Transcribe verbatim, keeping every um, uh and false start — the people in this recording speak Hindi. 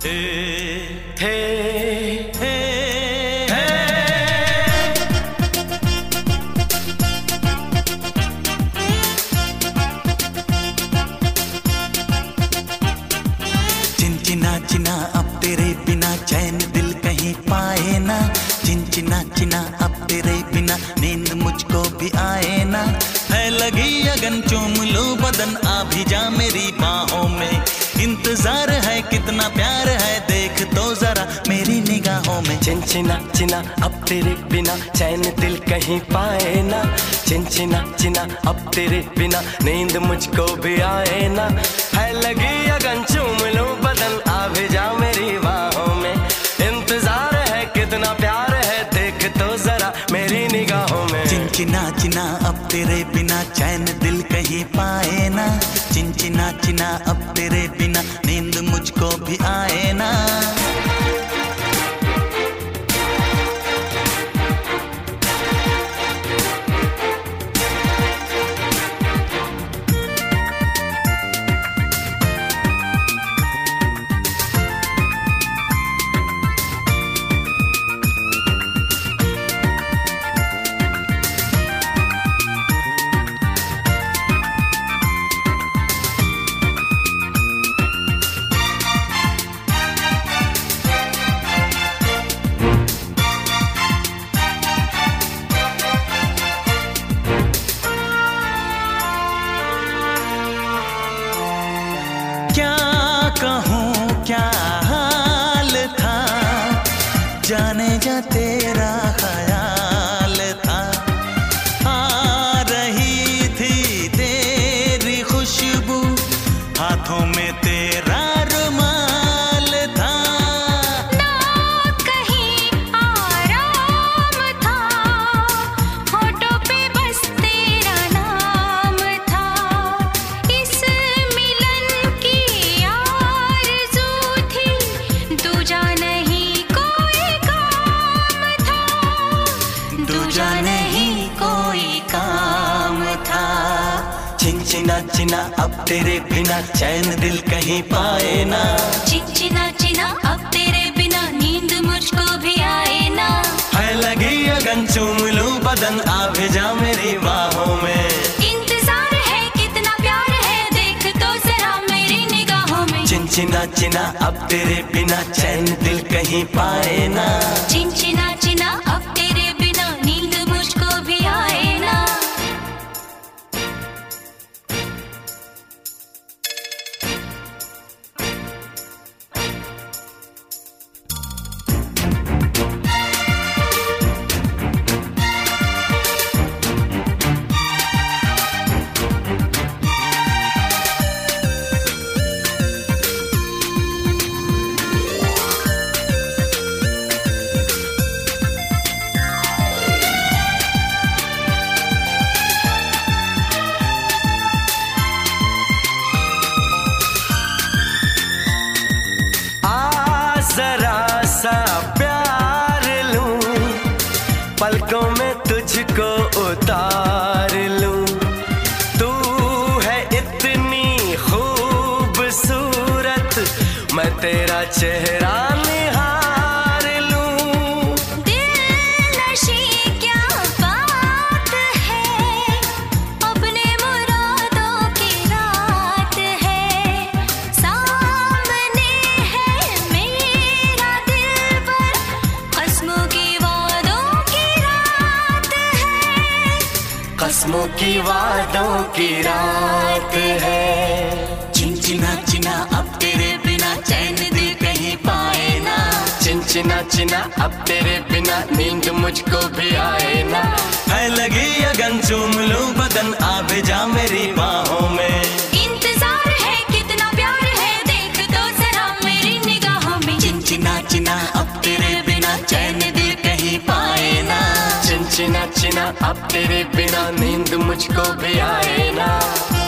हे हे हे चिंचिना चिना अब तेरे बिना चैन दिल कहीं पाए ना। चिंचिना चिना अब तेरे बिना नींद मुझको भी आए ना। है लगी अगन चूम लूं बदन आ भी जा मेरी बाहों में। इंतजार है कितना प्यार है देख तो जरा मेरी निगाहों में। चिंचिना चिना अब तेरे बिना चैन दिल कहीं पाए ना। चिंचिना चिना अब तेरे बिना नींद मुझको भी आए ना। है लगी अगन चूम लूं बदन आ भी जा मेरी बाहों में। इंतजार है कितना प्यार है देख तो जरा मेरी निगाहों में। चिंचिना चिना अब तेरे बिना चैन दिल कहीं पाए ना। चिंचिना चिना अब तेरे बिना नींद मुझको भी आए ना। कहूँ क्या हाल था जाने जा तेरा ख्याल था। आ रही थी तेरी खुशबू हाथों में तेरा रुमाल था। ना कहीं आराम था होठों पे बस तेरा नाम था। इस मिलन की आरज़ू थी दूजा नहीं कोई काम था। दूजा नहीं कोई काम था। चिंचिना चिना अब तेरे बिना चैन दिल कहीं पाए ना। चिंचिना चिना अब तेरे बिना नींद मुझको भी आए ना। है लगी अगन चूम लूं बदन आ भी जा मेरी बाहों में। इंतजार है कितना प्यार है देख तो जरा मेरी निगाहों में। चिंचिना चिना अब तेरे बिना चैन दिल कहीं पाए ना। चिंचिना चिना अब तेरे बिना नींद मुझको भी आए ना। जरा सा प्यार लूं पलकों में तुझको उतार लूं। तू है इतनी खूबसूरत मैं तेरा चेहरा निहार लूं। दिल नशी क्या बात है अपने मुरादों की रात है। सामने है मेरा दिल पर क़स्मों की वादों की रात है। कस्मों की वादों की रात है। चिंचिना चिना अब तेरे बिना चैन दिल कहीं पाए ना। चिंचिना चिना अब तेरे बिना नींद मुझको भी आए ना। है लगी अगन चूम लूं बदन आ भी जा मेरी बाहों में। इंतजार है कितना प्यार है देख तो जरा मेरी निगाहों में। चिंचिना चिना अब तेरे बिना चैन दिल कहीं पाए ना। चिंचिना चिना अब तेरे बिना नींद मुझको भी आए ना।